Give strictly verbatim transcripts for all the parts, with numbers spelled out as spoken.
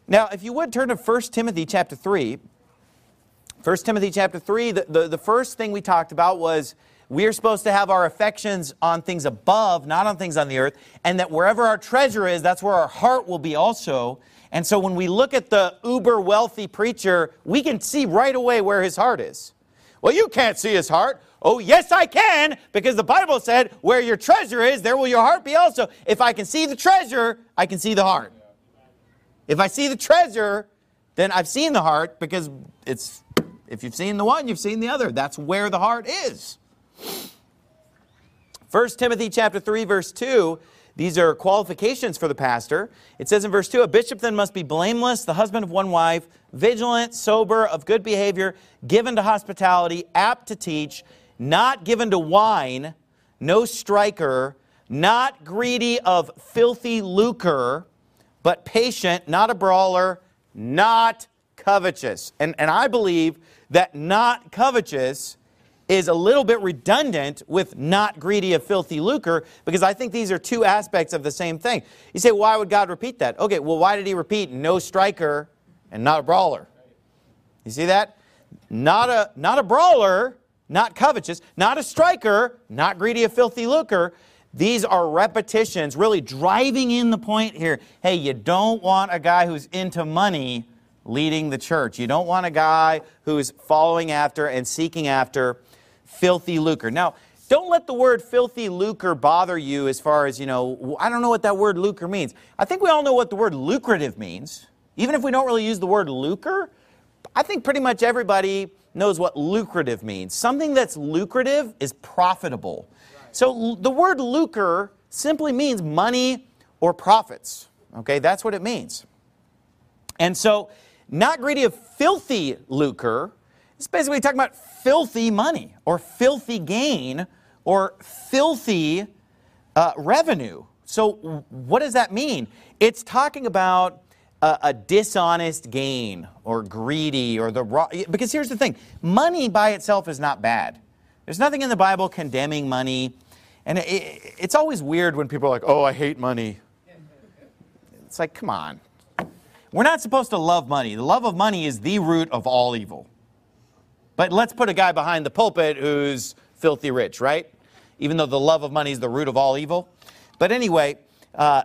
Now, if you would turn to First Timothy chapter three. First Timothy chapter three, the, the, the first thing we talked about was we are supposed to have our affections on things above, not on things on the earth, and that wherever our treasure is, that's where our heart will be also. And so when we look at the uber wealthy preacher, we can see right away where his heart is. Well, you can't see his heart. Oh, yes, I can, because the Bible said, where your treasure is, there will your heart be also. If I can see the treasure, I can see the heart. If I see the treasure, then I've seen the heart, because it's, if you've seen the one, you've seen the other. That's where the heart is. First Timothy chapter three, verse two, these are qualifications for the pastor. It says in verse two, a bishop then must be blameless, the husband of one wife, vigilant, sober, of good behavior, given to hospitality, apt to teach, not given to wine, no striker, not greedy of filthy lucre, but patient, not a brawler, not covetous. And, and I believe that not covetous is a little bit redundant with not greedy of filthy lucre, because I think these are two aspects of the same thing. You say, why would God repeat that? Okay, well, why did he repeat no striker and not a brawler? You see that? Not a, not a brawler, not covetous, not a striker, not greedy of filthy lucre. These are repetitions, really driving in the point here. Hey, you don't want a guy who's into money leading the church. You don't want a guy who's following after and seeking after filthy lucre. Now, don't let the word filthy lucre bother you as far as, you know, I don't know what that word lucre means. I think we all know what the word lucrative means. Even if we don't really use the word lucre, I think pretty much everybody knows what lucrative means. Something that's lucrative is profitable. So the word lucre simply means money or profits. Okay, that's what it means. And so, not greedy of filthy lucre, it's basically talking about filthy money or filthy gain or filthy uh, revenue. So what does that mean? It's talking about a, a dishonest gain or greedy or the raw, because here's the thing, money by itself is not bad. There's nothing in the Bible condemning money. And it, it, it's always weird when people are like, oh, I hate money. It's like, come on. We're not supposed to love money. The love of money is the root of all evil. But let's put a guy behind the pulpit who's filthy rich, right? Even though the love of money is the root of all evil. But anyway, uh,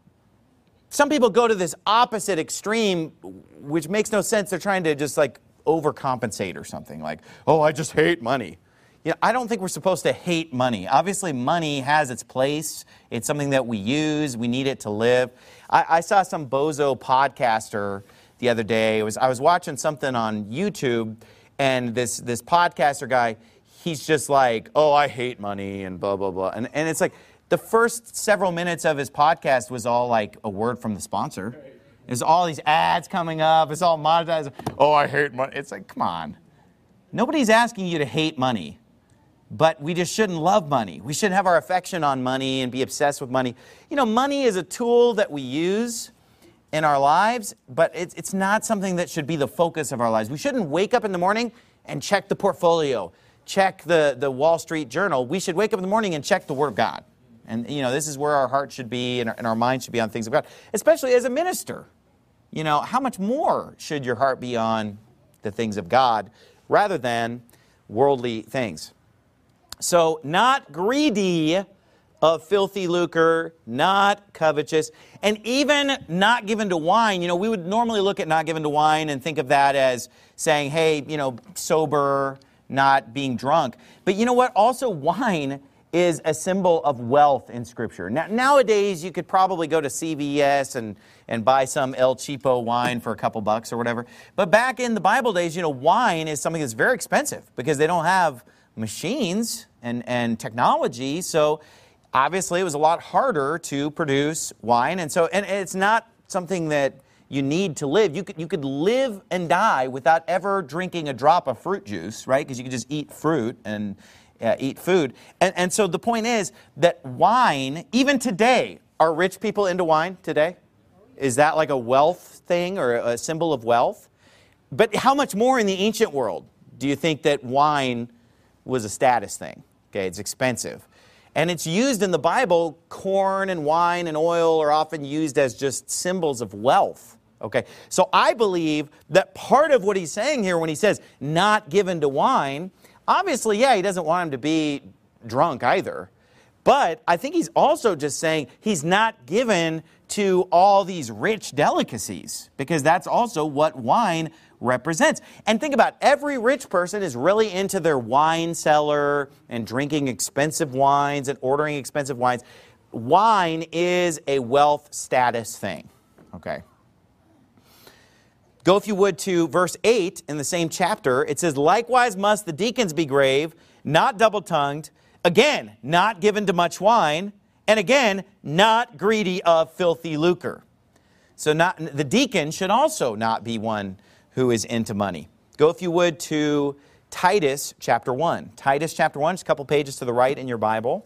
some people go to this opposite extreme, which makes no sense. They're trying to just like overcompensate or something like, oh, I just hate money. You know, I don't think we're supposed to hate money. Obviously, money has its place. It's something that we use. We need it to live. I, I saw some bozo podcaster the other day. It was, I was watching something on YouTube, and this, this podcaster guy, he's just like, oh, I hate money, and blah, blah, blah. And, and it's like the first several minutes of his podcast was all like a word from the sponsor. There's all these ads coming up. It's all monetized. Oh, I hate money. It's like, come on. Nobody's asking you to hate money. But we just shouldn't love money. We shouldn't have our affection on money and be obsessed with money. You know, money is a tool that we use in our lives, but it's, it's not something that should be the focus of our lives. We shouldn't wake up in the morning and check the portfolio, check the, the Wall Street Journal. We should wake up in the morning and check the Word of God. And, you know, this is where our heart should be and our, and our mind should be on things of God, especially as a minister. You know, how much more should your heart be on the things of God rather than worldly things? So, not greedy of filthy lucre, not covetous, and even not given to wine. You know, we would normally look at not given to wine and think of that as saying, hey, you know, sober, not being drunk. But you know what? Also, wine is a symbol of wealth in Scripture. Now, nowadays, you could probably go to C V S and, and buy some El Cheapo wine for a couple bucks or whatever. But back in the Bible days, you know, wine is something that's very expensive because they don't have machines and, and technology. So obviously it was a lot harder to produce wine. And so, and it's not something that you need to live. You could, you could live and die without ever drinking a drop of fruit juice, right? Because you could just eat fruit and uh, eat food. And, and so the point is that wine, even today, are rich people into wine today? Is that like a wealth thing or a symbol of wealth? But how much more in the ancient world do you think that wine was a status thing? Okay, it's expensive. And it's used in the Bible. Corn and wine and oil are often used as just symbols of wealth, Okay, so I believe that part of what he's saying here when he says not given to wine, obviously, yeah, he doesn't want him to be drunk either. But I think he's also just saying he's not given to all these rich delicacies, because that's also what wine represents. And think about it, every rich person is really into their wine cellar and drinking expensive wines and ordering expensive wines. Wine is a wealth status thing, okay? Go, if you would, to verse eight in the same chapter. It says, likewise must the deacons be grave, not double-tongued, again, not given to much wine, and again, not greedy of filthy lucre. So not, the deacon should also not be one who is into money. Go, if you would, to Titus chapter one. Titus chapter one, just a couple pages to the right in your Bible.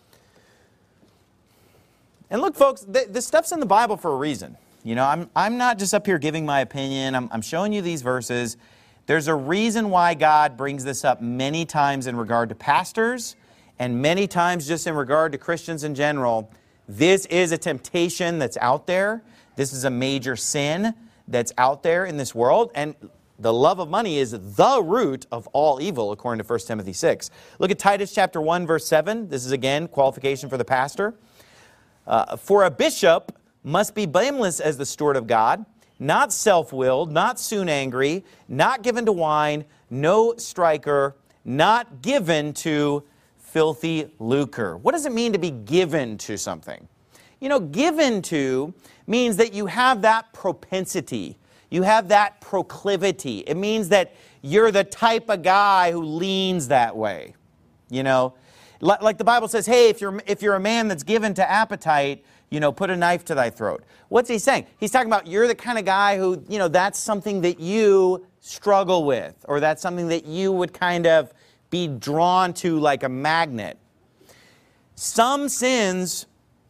And look, folks, th this stuff's in the Bible for a reason. You know, I'm, I'm not just up here giving my opinion. I'm, I'm showing you these verses. There's a reason why God brings this up many times in regard to pastors and many times just in regard to Christians in general. This is a temptation that's out there. This is a major sin that's out there in this world. And the love of money is the root of all evil, according to First Timothy six. Look at Titus chapter one, verse seven. This is, again, qualification for the pastor. Uh, For a bishop must be blameless as the steward of God, not self-willed, not soon angry, not given to wine, no striker, not given to filthy lucre. What does it mean to be given to something? You know, given to means that you have that propensity. You have that proclivity. It means that you're the type of guy who leans that way. You know, like the Bible says, hey, if you're, if you're a man that's given to appetite, you know, put a knife to thy throat. What's he saying? He's talking about you're the kind of guy who, you know, that's something that you struggle with, or that's something that you would kind of be drawn to like a magnet. Some sins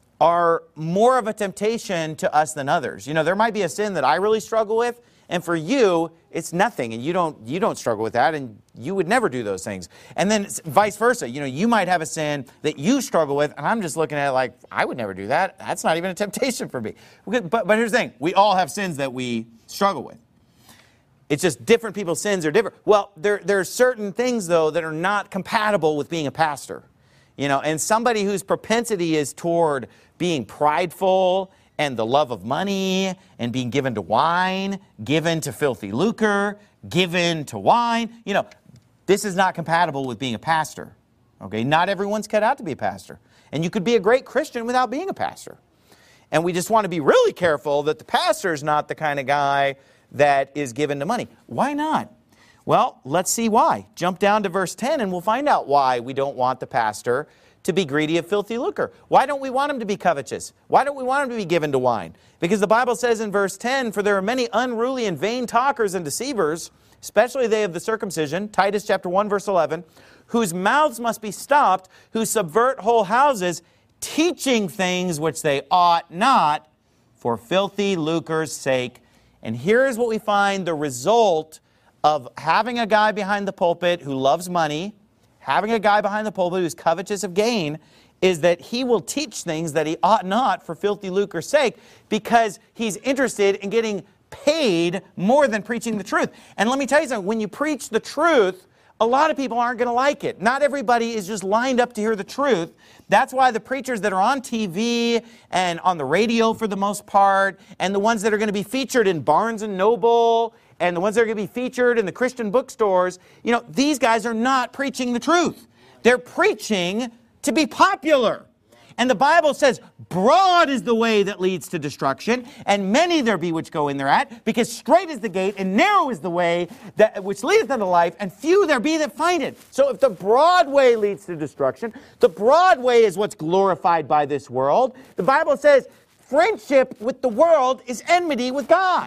are more of a temptation to us than others. You know, there might be a sin that I really struggle with, and for you, it's nothing, and you don't, you don't struggle with that, and you would never do those things. And then vice versa. You know, you might have a sin that you struggle with, and I'm just looking at it like, I would never do that. That's not even a temptation for me. But, but here's the thing. We all have sins that we struggle with. It's just different people's sins are different. Well, there, there are certain things, though, that are not compatible with being a pastor. You know, and somebody whose propensity is toward being prideful and the love of money and being given to wine, given to filthy lucre, given to wine. You know, this is not compatible with being a pastor. Okay, not everyone's cut out to be a pastor. And you could be a great Christian without being a pastor. And we just want to be really careful that the pastor is not the kind of guy that is given to money. Why not? Well, let's see why. Jump down to verse ten and we'll find out why we don't want the pastor to be greedy of filthy lucre. Why don't we want him to be covetous? Why don't we want him to be given to wine? Because the Bible says in verse ten, for there are many unruly and vain talkers and deceivers, especially they of the circumcision, Titus chapter one, verse eleven, whose mouths must be stopped, who subvert whole houses, teaching things which they ought not, for filthy lucre's sake. And here's what we find the result of having a guy behind the pulpit who loves money, having a guy behind the pulpit who's covetous of gain, is that he will teach things that he ought not for filthy lucre's sake, because he's interested in getting paid more than preaching the truth. And let me tell you something, when you preach the truth, a lot of people aren't going to like it. Not everybody is just lined up to hear the truth. That's why the preachers that are on T V and on the radio for the most part, and the ones that are going to be featured in Barnes and Noble, and the ones that are going to be featured in the Christian bookstores, you know, these guys are not preaching the truth. They're preaching to be popular. And the Bible says, broad is the way that leads to destruction, and many there be which go in thereat, because straight is the gate, and narrow is the way that which leadeth unto life, and few there be that find it. So if the broad way leads to destruction, the broad way is what's glorified by this world. The Bible says, friendship with the world is enmity with God.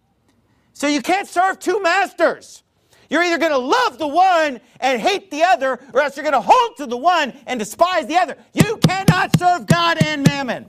So you can't serve two masters. You're either going to love the one and hate the other, or else you're going to hold to the one and despise the other. You cannot serve God and mammon.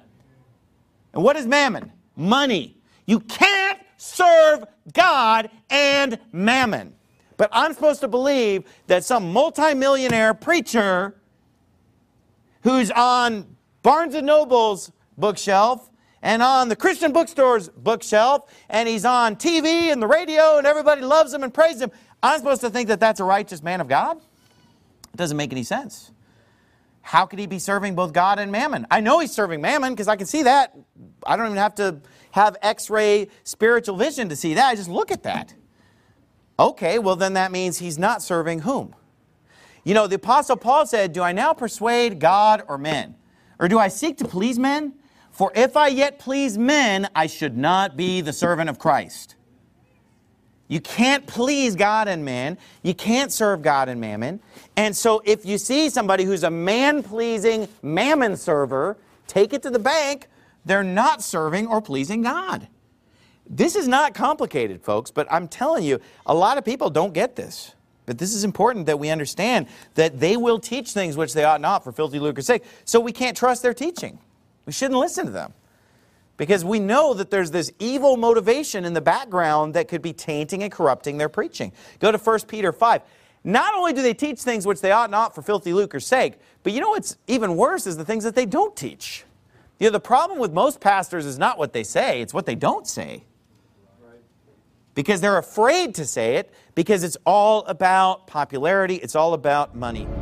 And what is mammon? Money. You can't serve God and mammon. But I'm supposed to believe that some multimillionaire preacher who's on Barnes and Noble's bookshelf and on the Christian bookstore's bookshelf, and he's on T V and the radio, and everybody loves him and praises him, I'm supposed to think that that's a righteous man of God? It doesn't make any sense. How could he be serving both God and mammon? I know he's serving mammon because I can see that. I don't even have to have X-ray spiritual vision to see that. I just look at that. Okay, well then that means he's not serving whom? You know, the Apostle Paul said, do I now persuade God or men? Or do I seek to please men? For if I yet please men, I should not be the servant of Christ. You can't please God and man. You can't serve God and mammon. And so if you see somebody who's a man-pleasing mammon server, take it to the bank. They're not serving or pleasing God. This is not complicated, folks, but I'm telling you, a lot of people don't get this. But this is important that we understand that they will teach things which they ought not for filthy lucre's sake. So we can't trust their teaching. We shouldn't listen to them. Because we know that there's this evil motivation in the background that could be tainting and corrupting their preaching. Go to First Peter five. Not only do they teach things which they ought not for filthy lucre's sake, but you know what's even worse is the things that they don't teach. You know, the problem with most pastors is not what they say, it's what they don't say. Because they're afraid to say it, because it's all about popularity, it's all about money.